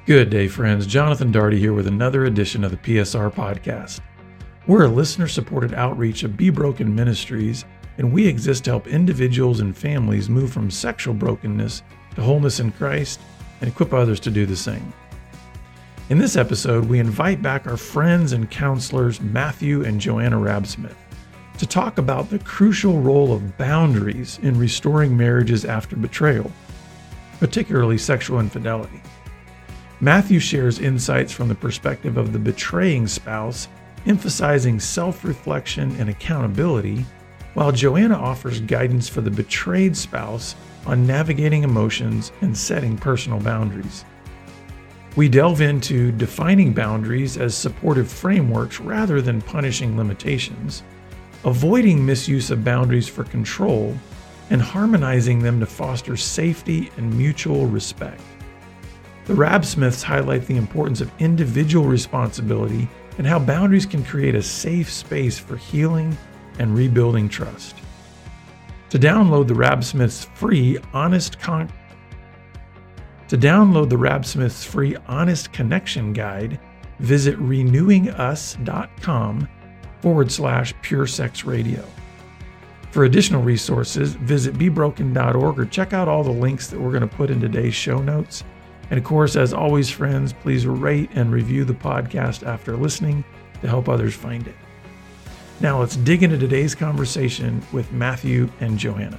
Good day, friends. Jonathan Daugherty here with another edition of the PSR Podcast. We're a listener-supported outreach of Be Broken Ministries, and we exist to help individuals and families move from sexual brokenness to wholeness in Christ and equip others to do the same. In this episode, we invite back our friends and counselors Matthew and Joanna Rabsmith to talk about the crucial role of boundaries in restoring marriages after betrayal, particularly sexual infidelity. Matthew shares insights from the perspective of the betraying spouse, emphasizing self-reflection and accountability, while Joanna offers guidance for the betrayed spouse on navigating emotions and setting personal boundaries. We delve into defining boundaries as supportive frameworks rather than punishing limitations, avoiding misuse of boundaries for control, and harmonizing them to foster safety and mutual respect. The Rabsmiths highlight the importance of individual responsibility and how boundaries can create a safe space for healing and rebuilding trust. To download the Rabsmiths' free Honest Connection Guide, visit renewingus.com/puresexradio. For additional resources, visit bebroken.org or check out all the links that we're going to put in today's show notes. And of course, as always, friends, please rate and review the podcast after listening to help others find it. Now let's dig into today's conversation with Matthew and Joanna.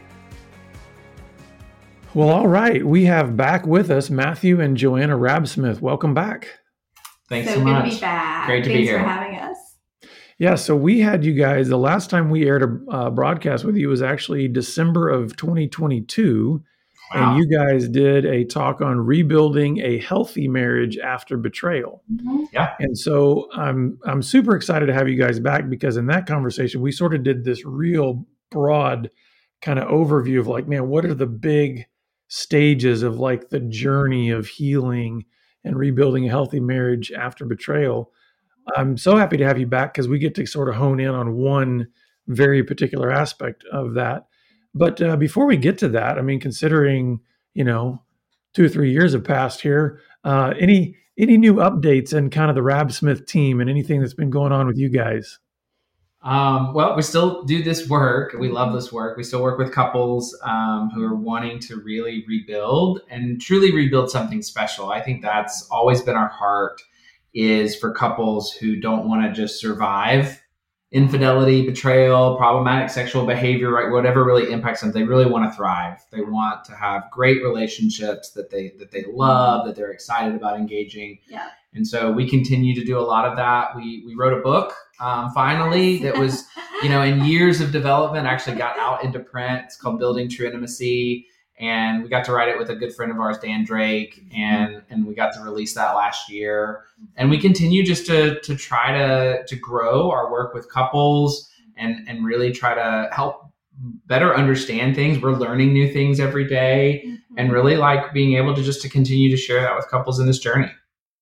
Well, all right. We have back with us Matthew and Joanna Rabsmith. Welcome back. Thanks so much. Good to be back. Great to be here. Thanks for having us. Yeah, so we had you guys, the last time we aired a broadcast with you was actually December of 2022. Wow. And you guys did a talk on rebuilding a healthy marriage after betrayal. Mm-hmm. Yeah. And so I'm super excited to have you guys back because in that conversation, we sort of did this real broad kind of overview of like, man, what are the big stages of like the journey of healing and rebuilding a healthy marriage after betrayal. I'm so happy to have you back because we get to sort of hone in on one very particular aspect of that. But before we get to that, I mean, considering, 2 or 3 years have passed here, any new updates in kind of the Rabsmith team and anything that's been going on with you guys? Well, we still do this work. We love this work. We still work with couples who are wanting to really rebuild and truly rebuild something special. I think that's always been our heart, is for couples who don't want to just survive infidelity, betrayal, problematic sexual behavior, right? Whatever really impacts them. They really want to thrive. They want to have great relationships that they love, that they're excited about engaging. Yeah. And so we continue to do a lot of that. We wrote a book finally that was, in years of development, actually got out into print. It's called Building True Intimacy. And we got to write it with a good friend of ours, Dan Drake, and we got to release that last year. And we continue just to try to grow our work with couples and really try to help better understand things. We're learning new things every day and really like being able to continue to share that with couples in this journey.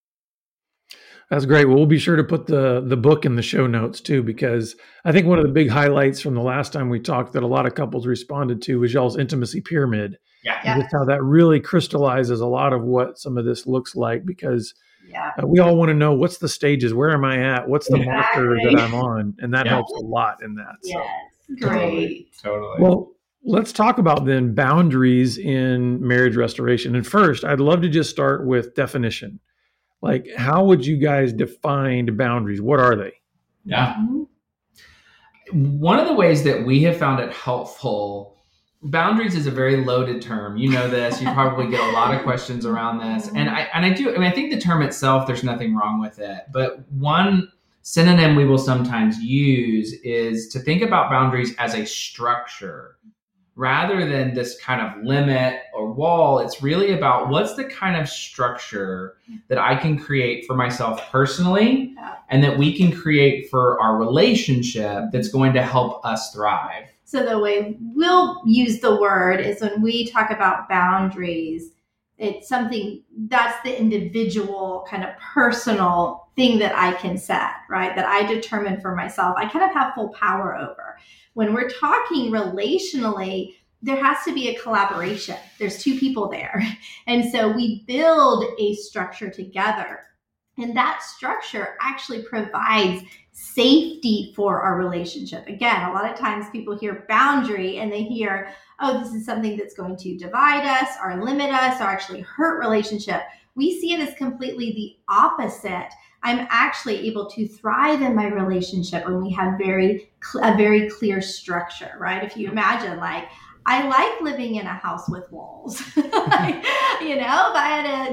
That's great. Well, we'll be sure to put the book in the show notes too, because I think one of the big highlights from the last time we talked that a lot of couples responded to was y'all's intimacy pyramid. Yeah. And just how that really crystallizes a lot of what some of this looks like, because we all want to know what's the stages, where am I at, what's the marker that I'm on, and that helps a lot in that. Yes, so. great. Totally. Well, let's talk about then boundaries in marriage restoration. And first, I'd love to just start with definition. Like, how would you guys define boundaries? What are they? Yeah. One of the ways that we have found it helpful, boundaries is a very loaded term. You know this. You probably get a lot of questions around this. And I think the term itself, there's nothing wrong with it. But one synonym we will sometimes use is to think about boundaries as a structure. Rather than this kind of limit or wall, it's really about what's the kind of structure that I can create for myself personally and that we can create for our relationship that's going to help us thrive. So the way we'll use the word is when we talk about boundaries, it's something that's the individual kind of personal thing that I can set, right? That I determine for myself. I kind of have full power over. When we're talking relationally, there has to be a collaboration. There's two people there. And so we build a structure together. And that structure actually provides safety for our relationship. Again, a lot of times people hear boundary and they hear, oh, this is something that's going to divide us or limit us or actually hurt relationship. We see it as completely the opposite. I'm actually able to thrive in my relationship when we have a very clear structure, right? If you imagine, like, I like living in a house with walls. If I had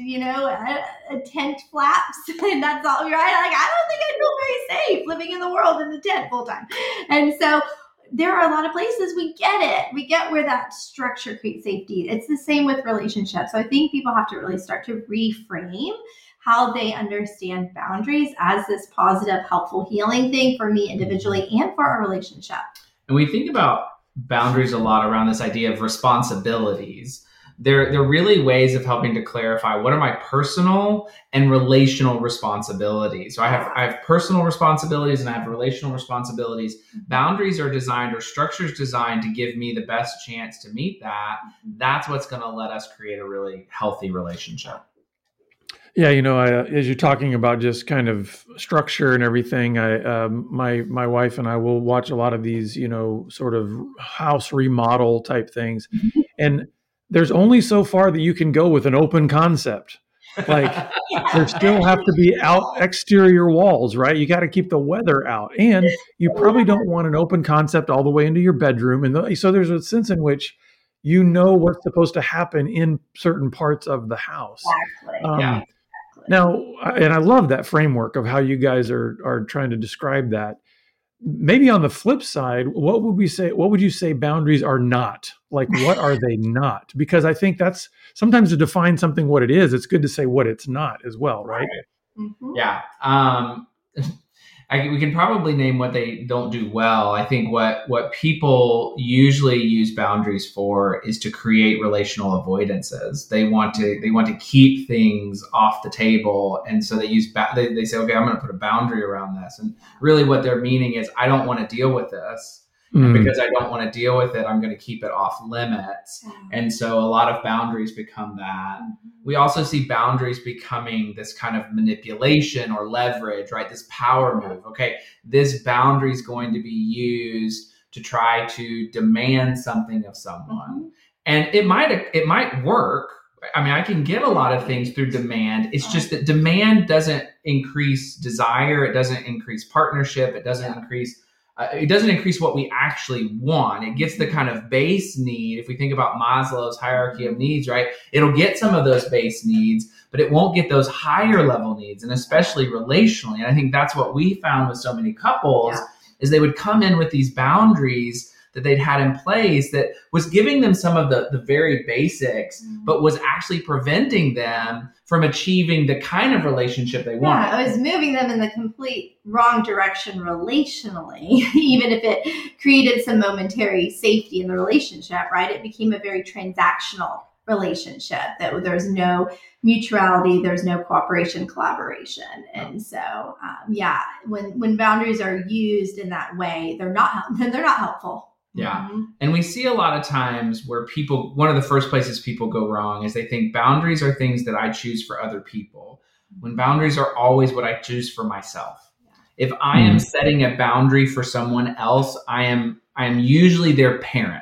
a tent flaps and that's all, right? Like, I don't think I'd feel very safe living in the world in the tent full time. And so there are a lot of places we get it. We get where that structure creates safety. It's the same with relationships. So I think people have to really start to reframe how they understand boundaries as this positive, helpful, healing thing for me individually and for our relationship. And we think about boundaries a lot around this idea of responsibilities. They're really ways of helping to clarify what are my personal and relational responsibilities. So I have personal responsibilities and I have relational responsibilities. Boundaries are designed, or structures designed, to give me the best chance to meet that. That's what's going to let us create a really healthy relationship. Yeah, as you're talking about just kind of structure and everything, my wife and I will watch a lot of these, sort of house remodel type things. Mm-hmm. And there's only so far that you can go with an open concept. Like, there still have to be exterior walls, right? You got to keep the weather out. And you probably don't want an open concept all the way into your bedroom. And so there's a sense in which what's supposed to happen in certain parts of the house. Exactly. Now, and I love that framework of how you guys are trying to describe that. Maybe on the flip side, what would you say boundaries are not? Like, what are they not? Because I think that's sometimes to define something what it is, it's good to say what it's not as well, right? Mm-hmm. Yeah. We can probably name what they don't do well. I think what people usually use boundaries for is to create relational avoidances. They want to keep things off the table, and so they say, okay, I'm going to put a boundary around this. And really, what they're meaning is, I don't want to deal with this. And because I don't want to deal with it, I'm going to keep it off limits. And so a lot of boundaries become that. We also see boundaries becoming this kind of manipulation or leverage, right? This power move. Okay, this boundary is going to be used to try to demand something of someone. And it might work. I mean, I can get a lot of things through demand. It's just that demand doesn't increase desire. It doesn't increase partnership. It doesn't increase what we actually want. It gets the kind of base need. If we think about Maslow's hierarchy of needs, right? It'll get some of those base needs, but it won't get those higher level needs, and especially relationally. And I think that's what we found with so many couples is they would come in with these boundaries that they'd had in place that was giving them some of the very basics, but was actually preventing them from achieving the kind of relationship they wanted. Yeah, it was moving them in the complete wrong direction relationally, even if it created some momentary safety in the relationship, right? It became a very transactional relationship that there's no mutuality, there's no cooperation, collaboration. And so, when boundaries are used in that way, they're not helpful. Yeah. Mm-hmm. And we see a lot of times where one of the first places people go wrong is they think boundaries are things that I choose for other people, when boundaries are always what I choose for myself. If I am setting a boundary for someone else, I am usually their parent.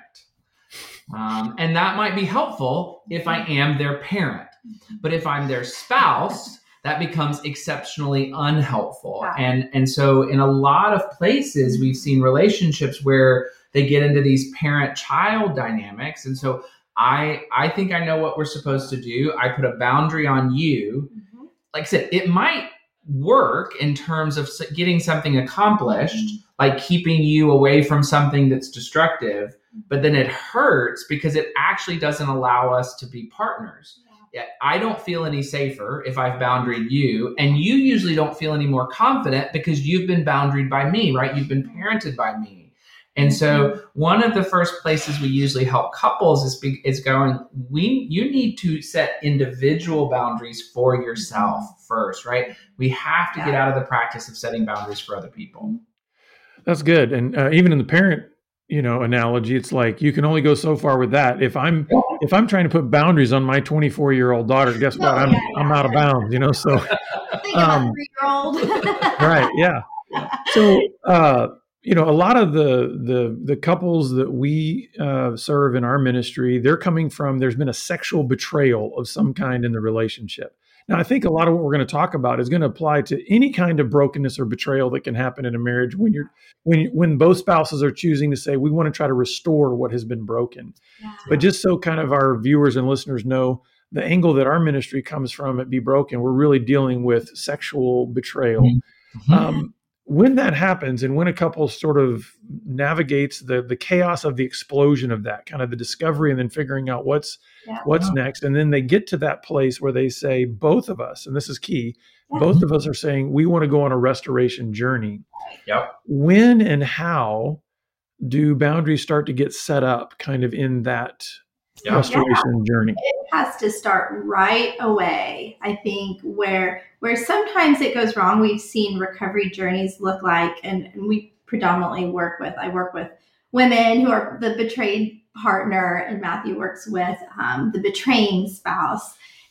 And that might be helpful if I am their parent. But if I'm their spouse, that becomes exceptionally unhelpful. Yeah. And so in a lot of places, we've seen relationships where they get into these parent-child dynamics. And so I think I know what we're supposed to do. I put a boundary on you. Mm-hmm. Like I said, it might work in terms of getting something accomplished, like keeping you away from something that's destructive, but then it hurts because it actually doesn't allow us to be partners. Yeah. I don't feel any safer if I've boundaried you, and you usually don't feel any more confident because you've been boundaried by me, right? You've been parented by me. And so one of the first places we usually help couples is going, you need to set individual boundaries for yourself first, right? We have to get out of the practice of setting boundaries for other people. That's good. And even in the parent analogy. It's like you can only go so far with that. If I'm trying to put boundaries on my 24-year-old daughter, guess what? I'm out of bounds. So think about a 3-year-old. right, yeah. So a lot of the couples that we serve in our ministry, they're coming from, there's been a sexual betrayal of some kind in the relationship. Now, I think a lot of what we're going to talk about is going to apply to any kind of brokenness or betrayal that can happen in a marriage when both spouses are choosing to say, we want to try to restore what has been broken. Yeah. But just so kind of our viewers and listeners know, the angle that our ministry comes from at Be Broken, we're really dealing with sexual betrayal. Mm-hmm. When that happens and when a couple sort of navigates the chaos of the explosion of that, kind of the discovery and then figuring out what's next, and then they get to that place where they say, both of us, and this is key, both of us are saying we want to go on a restoration journey. Yep. When and how do boundaries start to get set up kind of in that restoration journey? It has to start right away. I think where sometimes it goes wrong, we've seen recovery journeys look like, and we predominantly work with women who are the betrayed partner, and Matthew works with the betraying spouse.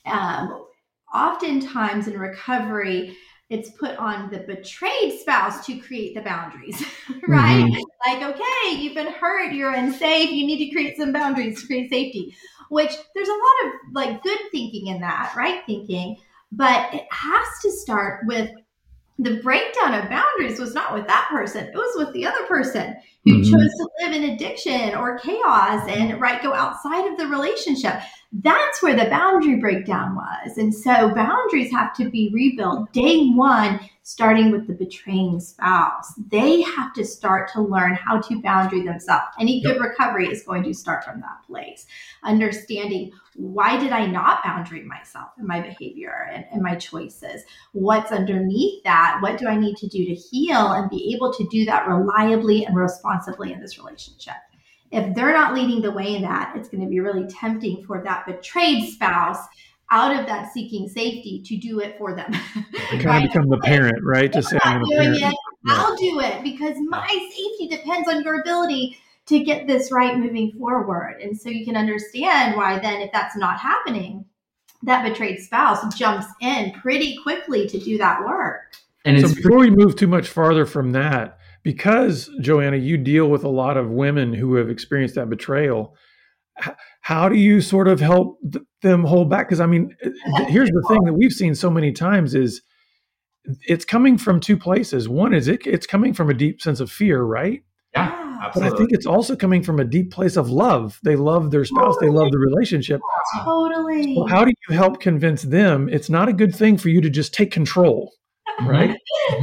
Oftentimes in recovery, it's put on the betrayed spouse to create the boundaries, right? Mm-hmm. Like, okay, you've been hurt, you're unsafe, you need to create some boundaries to create safety, which there's a lot of like good thinking in that, right thinking, but it has to start with the breakdown of boundaries was not with that person. It was with the other person who chose to live in addiction or chaos and go outside of the relationship. That's where the boundary breakdown was. And so boundaries have to be rebuilt day one, starting with the betraying spouse. They have to start to learn how to boundary themselves. Any good recovery is going to start from that place. Understanding, why did I not boundary myself and my behavior and my choices? What's underneath that? What do I need to do to heal and be able to do that reliably and responsibly in this relationship? If they're not leading the way in that, it's going to be really tempting for that betrayed spouse out of that seeking safety to do it for them. Kind of become the parent, right? To say, I'm doing it, I'll do it because my safety depends on your ability to get this right moving forward. And so you can understand why then, if that's not happening, that betrayed spouse jumps in pretty quickly to do that work. And so before we move too much farther from that, because Joanna, you deal with a lot of women who have experienced that betrayal, how do you sort of help them hold back? Because I mean, here's the thing that we've seen so many times is it's coming from two places. One is it's coming from a deep sense of fear, right? Yeah, absolutely. But I think it's also coming from a deep place of love. They love their spouse. They love the relationship. Totally. So how do you help convince them it's not a good thing for you to just take control, right?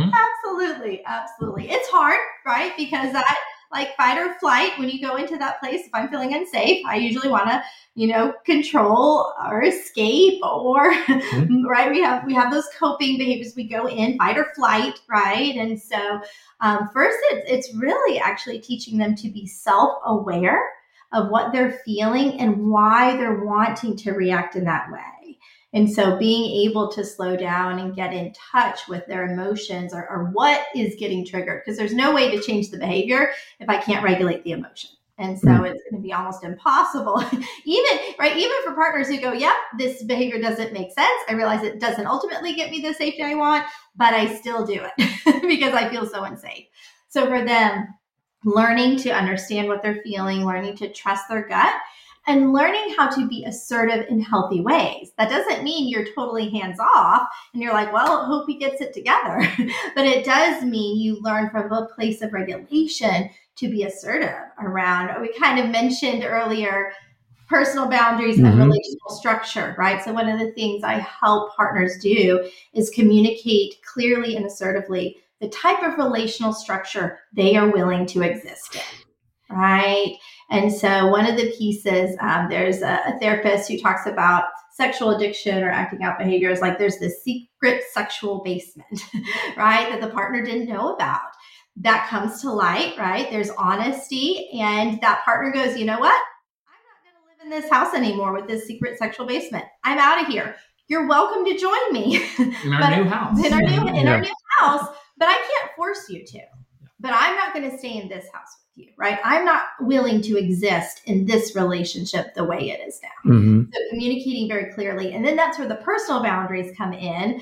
Absolutely. It's hard, right? Because that, like fight or flight, when you go into that place, if I'm feeling unsafe, I usually want to, control or escape or, right? We have those coping behaviors. We go in fight or flight, right? And so first, it's really actually teaching them to be self-aware of what they're feeling and why they're wanting to react in that way. And so being able to slow down and get in touch with their emotions or what is getting triggered, because there's no way to change the behavior if I can't regulate the emotion. And so it's going to be almost impossible, even for partners who go, yep, this behavior doesn't make sense. I realize it doesn't ultimately get me the safety I want, but I still do it because I feel so unsafe. So for them, learning to understand what they're feeling, learning to trust their gut, and learning how to be assertive in healthy ways. That doesn't mean you're totally hands off and you're like, well, I hope he gets it together. But it does mean you learn from a place of regulation to be assertive around. We kind of mentioned earlier personal boundaries and relational structure, right? So one of the things I help partners do is communicate clearly and assertively the type of relational structure they are willing to exist in, right? And so one of the pieces, there's a therapist who talks about sexual addiction or acting out behaviors, like there's this secret sexual basement, right, that the partner didn't know about. That comes to light, right? There's honesty, and that partner goes, you know what? I'm not going to live in this house anymore with this secret sexual basement. I'm out of here. You're welcome to join me. In our new house. In our new house, but I can't force you to. But I'm not going to stay in this house with you, right? I'm not willing to exist in this relationship the way it is now. Mm-hmm. So communicating very clearly. And then that's where the personal boundaries come in.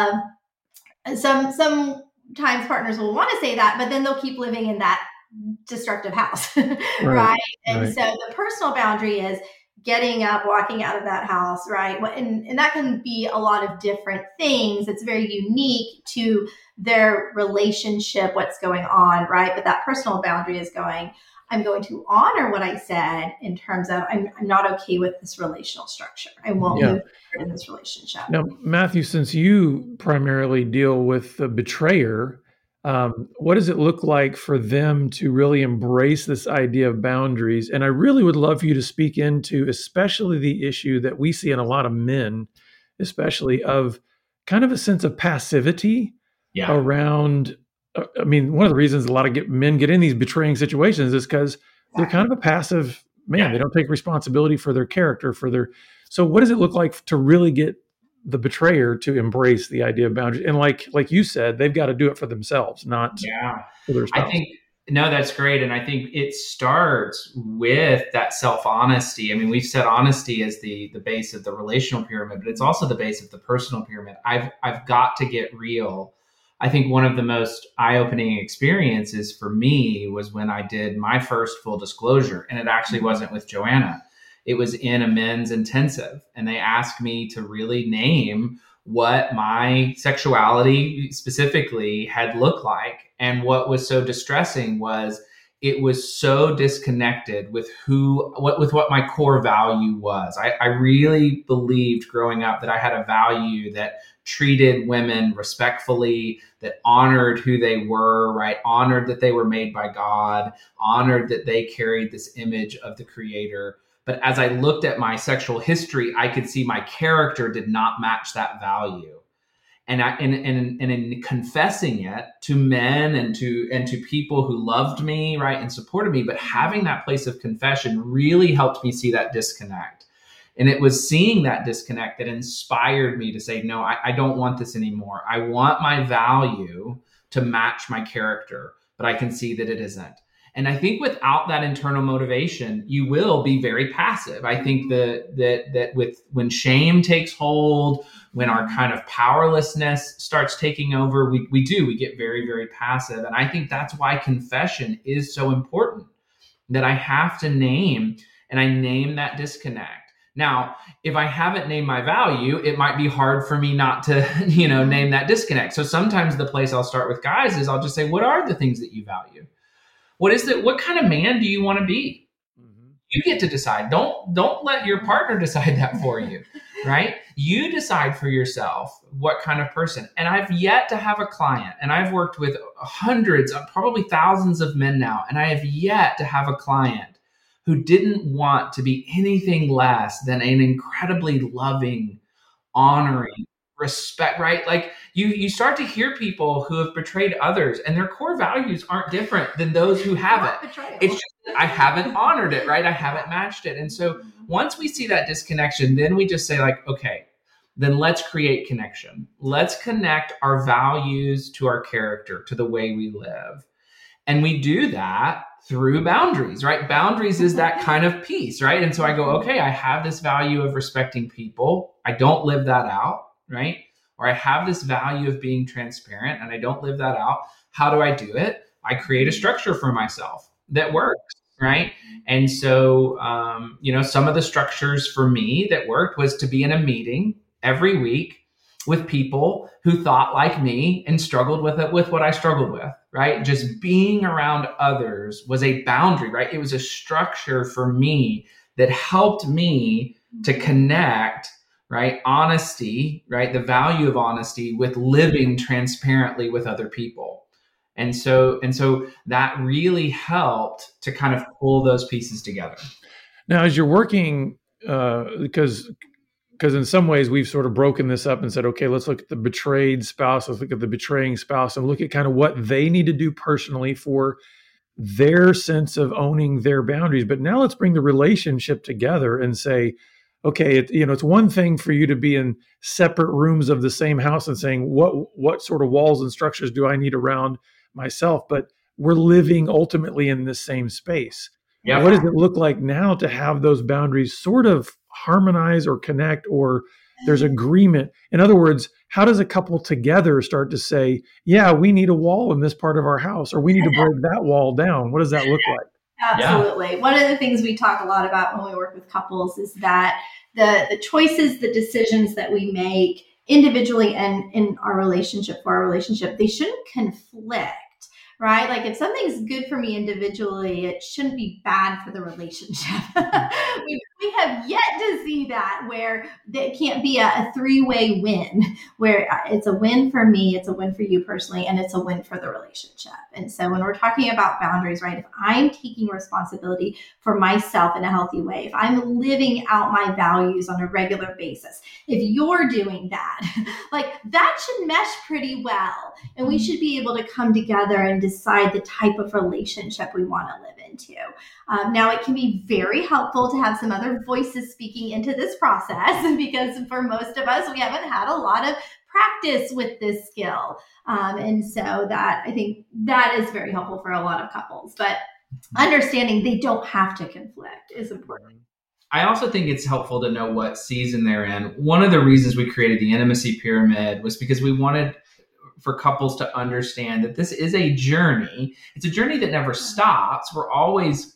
Sometimes partners will want to say that, but then they'll keep living in that destructive house, right? And so the personal boundary is getting up, walking out of that house, right? And that can be a lot of different things. It's very unique to their relationship, what's going on, right? But that personal boundary is going, I'm going to honor what I said in terms of I'm not okay with this relational structure. I won't move forward in this relationship. Now, Matthew, since you primarily deal with the betrayer, what does it look like for them to really embrace this idea of boundaries? And I really would love for you to speak into especially the issue that we see in a lot of men, especially of kind of a sense of passivity around. I mean, one of the reasons a lot of men get in these betraying situations is because they're kind of a passive man. Yeah. They don't take responsibility for their character, so what does it look like to really get the betrayer to embrace the idea of boundaries? And like you said, they've got to do it for themselves, not for their spouse. I think, no, that's great. And I think it starts with that self-honesty. I mean, we've said honesty as the base of the relational pyramid, but it's also the base of the personal pyramid. I've got to get real. I think one of the most eye-opening experiences for me was when I did my first full disclosure, and it actually wasn't with Joanna. It was in a men's intensive, and they asked me to really name what my sexuality specifically had looked like. And what was so distressing was it was so disconnected with what my core value was. I really believed growing up that I had a value that treated women respectfully, that honored who they were, right? Honored that they were made by God, honored that they carried this image of the Creator. But as I looked at my sexual history, I could see my character did not match that value. And in confessing it to men and to people who loved me, right, and supported me, but having that place of confession really helped me see that disconnect. And it was seeing that disconnect that inspired me to say, no, I don't want this anymore. I want my value to match my character, but I can see that it isn't. And I think without that internal motivation, you will be very passive. I think that when shame takes hold, when our kind of powerlessness starts taking over, we get very, very passive. And I think that's why confession is so important, that I have to name that disconnect. Now, if I haven't named my value, it might be hard for me not to, name that disconnect. So sometimes the place I'll start with guys is I'll just say, what are the things that you value? What kind of man do you want to be? Mm-hmm. You get to decide. Don't let your partner decide that for you, right? You decide for yourself what kind of person. And I've yet to have a client, and I've worked with hundreds, probably thousands of men now, and I have yet to have a client who didn't want to be anything less than an incredibly loving, honoring, respect, right? Like you start to hear people who have betrayed others, and their core values aren't different than those who haven't. It's just I haven't honored it, right? I haven't matched it. And so once we see that disconnection, then we just say like, okay, then let's create connection. Let's connect our values to our character, to the way we live. And we do that through boundaries, right? Boundaries is that kind of piece, right? And so I go, okay, I have this value of respecting people. I don't live that out, right? Or I have this value of being transparent and I don't live that out. How do I do it? I create a structure for myself that works, right? And so, some of the structures for me that worked was to be in a meeting every week with people who thought like me and struggled with what I struggled with, right? Just being around others was a boundary, right? It was a structure for me that helped me to connect, right? Honesty, right? The value of honesty with living transparently with other people. And so that really helped to kind of pull those pieces together. Now, as you're working, because in some ways we've sort of broken this up and said, okay, let's look at the betrayed spouse, let's look at the betraying spouse and look at kind of what they need to do personally for their sense of owning their boundaries. But now let's bring the relationship together and say, okay, it's one thing for you to be in separate rooms of the same house and saying, what sort of walls and structures do I need around myself? But we're living ultimately in the same space. Yep. What does it look like now to have those boundaries sort of harmonize or connect, or there's agreement? In other words, how does a couple together start to say, yeah, we need a wall in this part of our house, or we need to break that wall down? What does that look like? Absolutely. Yeah. One of the things we talk a lot about when we work with couples is that the choices, the decisions that we make individually and in our relationship, they shouldn't conflict, right? Like if something's good for me individually, it shouldn't be bad for the relationship. we have yet to see that where it can't be a three-way win, where it's a win for me, it's a win for you personally, and it's a win for the relationship. And so when we're talking about boundaries, right, if I'm taking responsibility for myself in a healthy way, if I'm living out my values on a regular basis, if you're doing that, like that should mesh pretty well. And we should be able to come together and decide the type of relationship we want to live into. Now, it can be very helpful to have some other voices speaking into this process, because for most of us, we haven't had a lot of practice with this skill. And so that, I think that is very helpful for a lot of couples, but understanding they don't have to conflict is important. I also think it's helpful to know what season they're in. One of the reasons we created the intimacy pyramid was because we wanted for couples to understand that this is a journey. It's a journey that never stops. We're always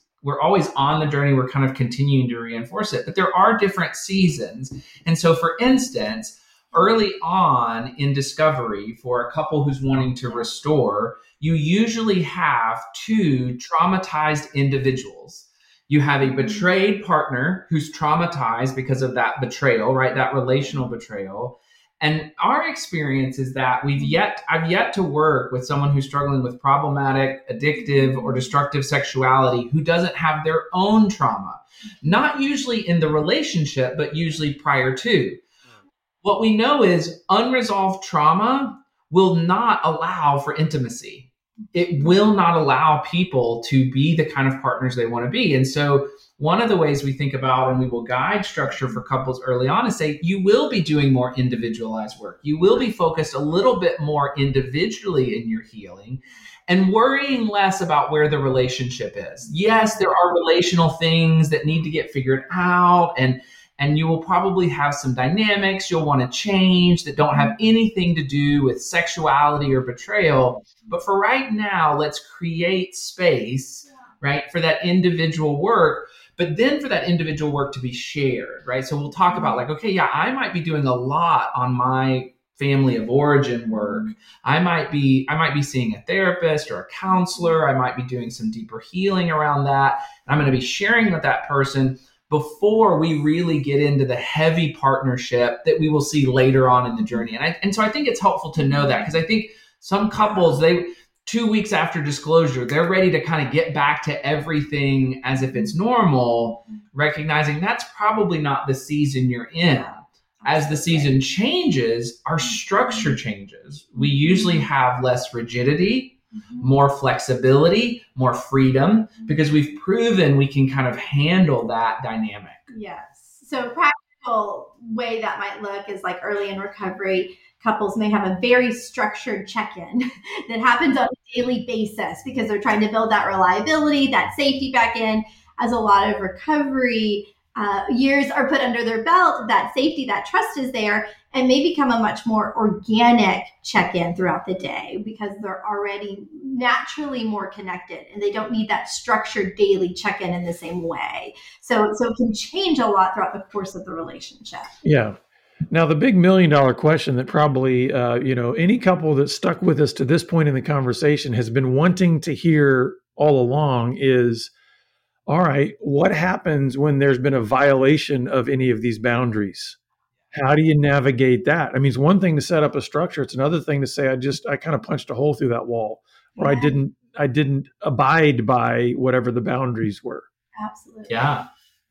on the journey. We're kind of continuing to reinforce it, but there are different seasons. And so, for instance, early on in discovery, for a couple who's wanting to restore, you usually have two traumatized individuals. You have a betrayed partner who's traumatized because of that betrayal, right? That relational betrayal. And our experience is that I've yet to work with someone who's struggling with problematic, addictive, or destructive sexuality who doesn't have their own trauma. Not usually in the relationship, but usually prior to. What we know is unresolved trauma will not allow for intimacy. It will not allow people to be the kind of partners they want to be. And so one of the ways we think about, and we will guide structure for couples early on, is say, you will be doing more individualized work. You will be focused a little bit more individually in your healing and worrying less about where the relationship is. Yes, there are relational things that need to get figured out, and you will probably have some dynamics you'll want to change that don't have anything to do with sexuality or betrayal. But for right now, let's create space, right, for that individual work, but then for that individual work to be shared, right? So we'll talk about like, okay, yeah, I might be doing a lot on my family of origin work. I might be seeing a therapist or a counselor. I might be doing some deeper healing around that. And I'm going to be sharing with that person before we really get into the heavy partnership that we will see later on in the journey. And so I think it's helpful to know that, because I think some couples, 2 weeks after disclosure, they're ready to kind of get back to everything as if it's normal, recognizing that's probably not the season you're in. As the season changes, our structure changes. We usually have less rigidity, more flexibility, more freedom, because we've proven we can kind of handle that dynamic. Yes. So practical way that might look is like early in recovery, couples may have a very structured check-in that happens on a daily basis because they're trying to build that reliability, that safety back in. As a lot of recovery years are put under their belt, that safety, that trust is there, and may become a much more organic check-in throughout the day because they're already naturally more connected and they don't need that structured daily check-in in the same way. So it can change a lot throughout the course of the relationship. Yeah. Now, the big $1 million question that probably, any couple that's stuck with us to this point in the conversation has been wanting to hear all along is, all right, what happens when there's been a violation of any of these boundaries? How do you navigate that? I mean, it's one thing to set up a structure. It's another thing to say, I kind of punched a hole through that wall, or I didn't abide by whatever the boundaries were. Absolutely. Yeah.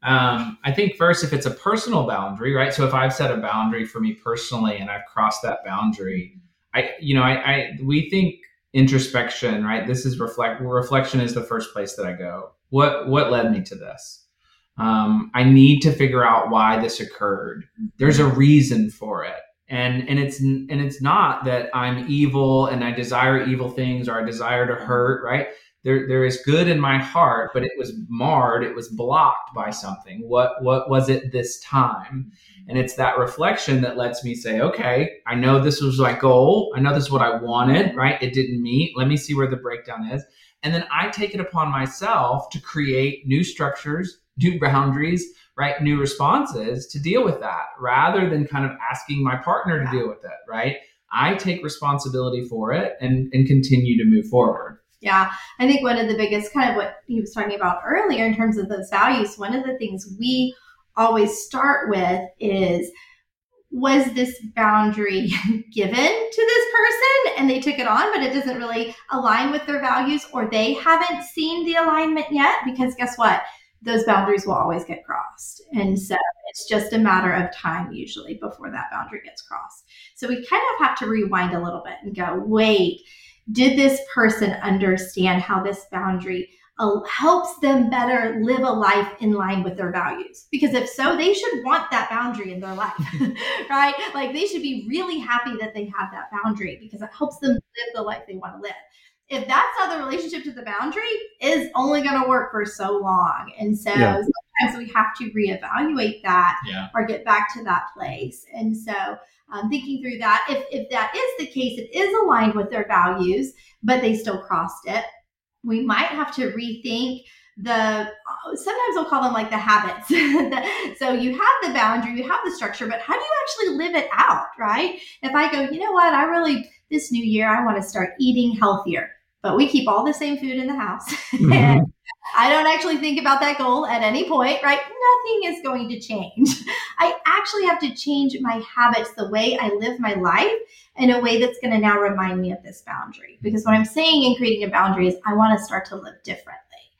I think first, if it's a personal boundary, right? So if I've set a boundary for me personally and I've crossed that boundary, we think introspection, right? This is reflection is the first place that I go. What led me to this? I need to figure out why this occurred. There's a reason for it. And it's not that I'm evil and I desire evil things or I desire to hurt, right? There is good in my heart, but it was marred, it was blocked by something. What was it this time? And it's that reflection that lets me say, okay, I know this was my goal. I know this is what I wanted, right? It didn't meet. Let me see where the breakdown is. And then I take it upon myself to create new structures, new boundaries, right? New responses to deal with that, rather than kind of asking my partner to deal with it, right? I take responsibility for it and continue to move forward. Yeah, I think one of the biggest, kind of what he was talking about earlier in terms of those values, one of the things we always start with is, was this boundary given to this person and they took it on, but it doesn't really align with their values, or they haven't seen the alignment yet? Because guess what? Those boundaries will always get crossed. And so it's just a matter of time usually before that boundary gets crossed. So we kind of have to rewind a little bit and go, wait, did this person understand how this boundary helps them better live a life in line with their values? Because if so, they should want that boundary in their life, right? Like they should be really happy that they have that boundary because it helps them live the life they want to live. If that's how the relationship to the boundary is only going to work for so long. And so sometimes we have to reevaluate that or get back to that place. And so thinking through that, if that is the case, it is aligned with their values, but they still crossed it, we might have to rethink sometimes we'll call them like the habits. So you have the boundary, you have the structure, but how do you actually live it out, right? If I go, you know what, this new year, I want to start eating healthier, but we keep all the same food in the house. Mm-hmm. And I don't actually think about that goal at any point, right? Nothing is going to change. I actually have to change my habits, the way I live my life, in a way that's going to now remind me of this boundary. Because what I'm saying in creating a boundary is I want to start to live differently.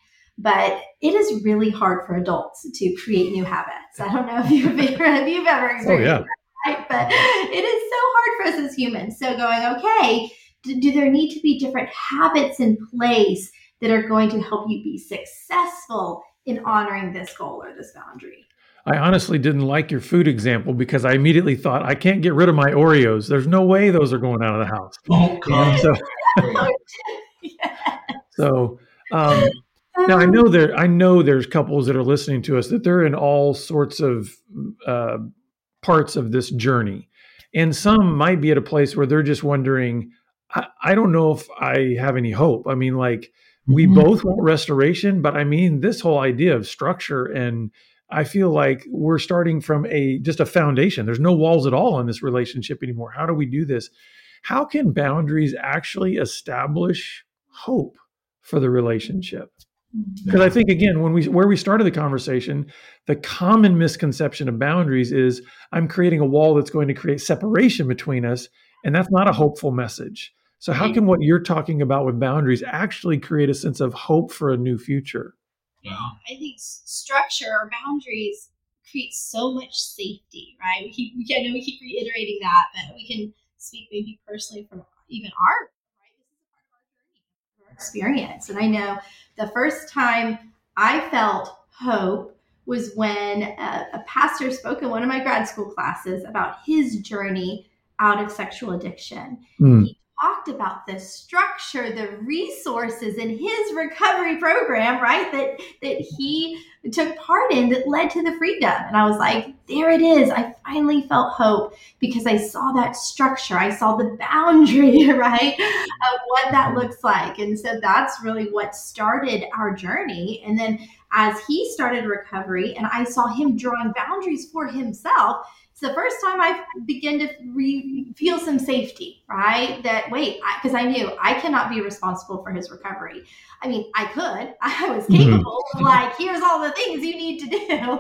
But it is really hard for adults to create new habits. I don't know if you've ever experienced that, right? But it is so hard for us as humans. So going, okay, do there need to be different habits in place that are going to help you be successful in honoring this goal or this boundary? I honestly didn't like your food example because I immediately thought, I can't get rid of my Oreos. There's no way those are going out of the house. Oh, God. So now I know there's couples that are listening to us that they're in all sorts of parts of this journey. And some might be at a place where they're just wondering, I don't know if I have any hope. I mean, like we both want restoration, but I mean, this whole idea of structure, and I feel like we're starting from just a foundation. There's no walls at all in this relationship anymore. How do we do this? How can boundaries actually establish hope for the relationship? Because I think, again, where we started the conversation, the common misconception of boundaries is I'm creating a wall that's going to create separation between us, and that's not a hopeful message. So how can what you're talking about with boundaries actually create a sense of hope for a new future? Yeah. I think structure or boundaries create so much safety, right? We keep reiterating that, but we can speak maybe personally from even our, right? This is a part of our journey, our experience. And I know the first time I felt hope was when a pastor spoke in one of my grad school classes about his journey out of sexual addiction. He talked about the structure, the resources in his recovery program, right, that he took part in that led to the freedom. And I was like, there it is. I finally felt hope because I saw that structure. I saw the boundary, right, of what that looks like. And so that's really what started our journey. And then as he started recovery and I saw him drawing boundaries for himself, it's the first time I began to feel some safety, right? That, because I knew I cannot be responsible for his recovery. I mean, I was capable of like, here's all the things you need to do.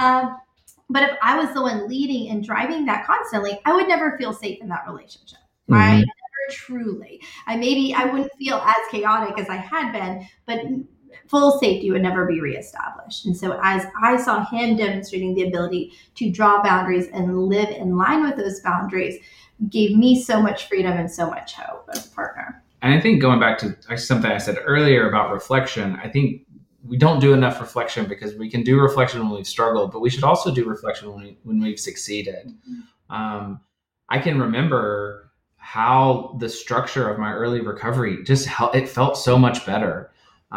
But if I was the one leading and driving that constantly, I would never feel safe in that relationship, right? Never truly. I wouldn't feel as chaotic as I had been, but full safety would never be reestablished. And so as I saw him demonstrating the ability to draw boundaries and live in line with those boundaries, gave me so much freedom and so much hope as a partner. And I think going back to something I said earlier about reflection, I think we don't do enough reflection because we can do reflection when we've struggled, but we should also do reflection when we've succeeded. I can remember how the structure of my early recovery it felt so much better.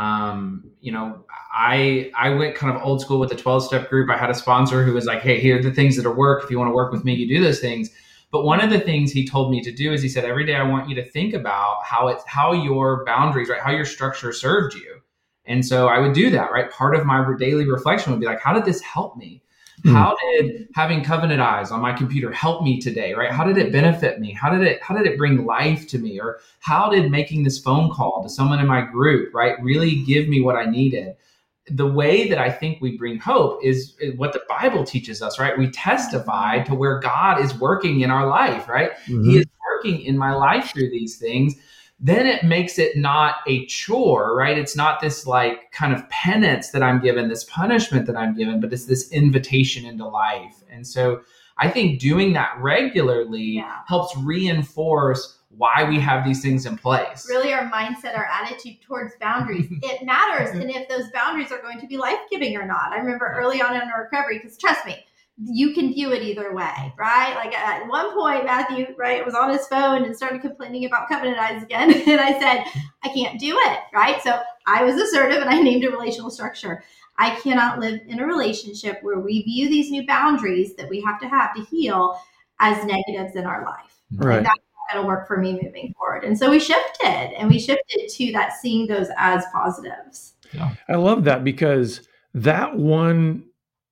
I went kind of old school with the 12-step group. I had a sponsor who was like, hey, here are the things that work. If you want to work with me, you do those things. But one of the things he told me to do is he said, every day I want you to think about how your boundaries, right, how your structure served you. And so I would do that, right? Part of my daily reflection would be like, how did this help me? How did having Covenant Eyes on my computer help me today, right? How did it benefit me? How did it bring life to me? Or how did making this phone call to someone in my group, right, really give me what I needed? The way that I think we bring hope is what the Bible teaches us, right? We testify to where God is working in our life, right? He is working in my life through these things. Then it makes it not a chore, right? It's not this like kind of penance that I'm given, this punishment that I'm given, but it's this invitation into life. And so I think doing that regularly helps reinforce why we have these things in place. Really, our mindset, our attitude towards boundaries, it matters. And if those boundaries are going to be life-giving or not. I remember early on in our recovery, because trust me, you can view it either way, right? Like at one point, Matthew, right, was on his phone and started complaining about Covenant Eyes again. And I said, I can't do it, right? So I was assertive and I named a relational structure. I cannot live in a relationship where we view these new boundaries that we have to heal as negatives in our life. Right. Like that's not going to work for me moving forward. And so we shifted to that, seeing those as positives. Yeah. I love that, because that one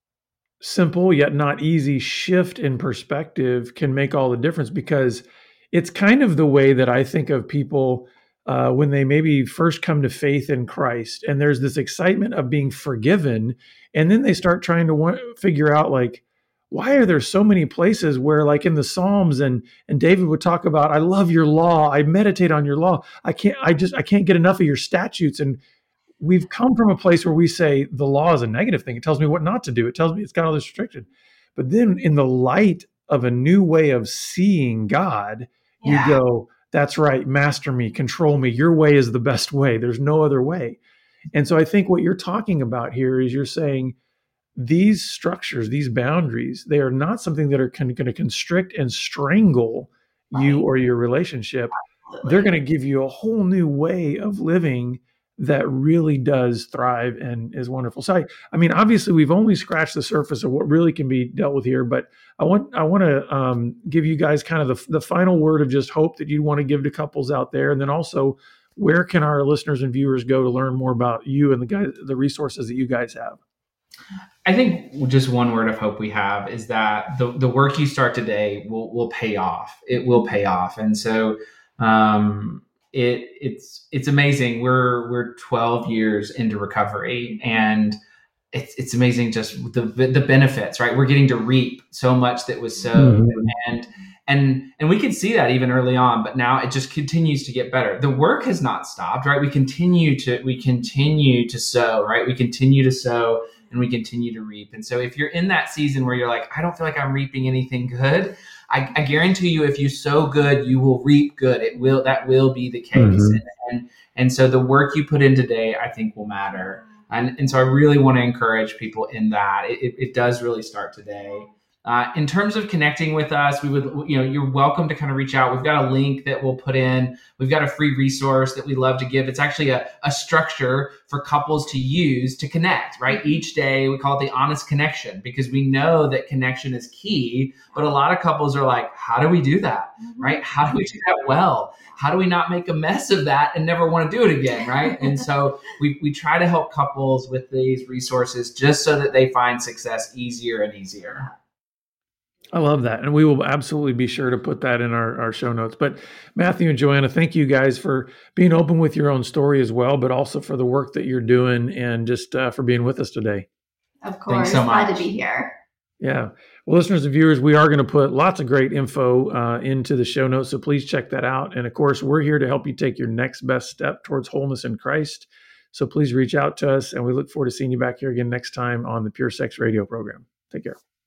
simple yet not easy shift in perspective can make all the difference, because it's kind of the way that I think of people when they maybe first come to faith in Christ, and there's this excitement of being forgiven, and then they start trying to figure out, like, why are there so many places where, like in the Psalms, and David would talk about, I love your law, I meditate on your law, I can't get enough of your statutes. And we've come from a place where we say the law is a negative thing. It tells me what not to do. It tells me it's got all this restriction. But then in the light of a new way of seeing God, you go, that's right, master me, control me. Your way is the best way. There's no other way. And so I think what you're talking about here is you're saying these structures, these boundaries, they are not something that are going to constrict and strangle you or your relationship. Absolutely. They're going to give you a whole new way of living that really does thrive and is wonderful. So, I mean, obviously, we've only scratched the surface of what really can be dealt with here. But I want to give you guys kind of the final word of just hope that you'd want to give to couples out there, and then also, where can our listeners and viewers go to learn more about you and the resources that you guys have? I think just one word of hope we have is that the work you start today will pay off. It will pay off, and so. It's amazing. We're 12 years into recovery, and it's amazing just the benefits, right? We're getting to reap so much that was sowed, and we could see that even early on, but now it just continues to get better. The work has not stopped, right? We continue to sow, right? We continue to sow and we continue to reap. And so if you're in that season where you're like, I don't feel like I'm reaping anything good, I guarantee you, if you sow good, you will reap good. That will be the case. And so the work you put in today, I think, will matter. And so I really want to encourage people in that. It does really start today. In terms of connecting with us, we would, you're welcome to kind of reach out. We've got a link that we'll put in. We've got a free resource that we love to give. It's actually a structure for couples to use to connect, right? Each day we call it the honest connection, because we know that connection is key. But a lot of couples are like, how do we do that, right? How do we do that well? How do we not make a mess of that and never want to do it again, right? And so we try to help couples with these resources just so that they find success easier and easier. I love that. And we will absolutely be sure to put that in our show notes. But Matthew and Joanna, thank you guys for being open with your own story as well, but also for the work that you're doing and just for being with us today. Of course. Thanks so much. Glad to be here. Yeah. Well, listeners and viewers, we are going to put lots of great info into the show notes, so please check that out. And of course, we're here to help you take your next best step towards wholeness in Christ. So please reach out to us, and we look forward to seeing you back here again next time on the Pure Sex Radio program. Take care.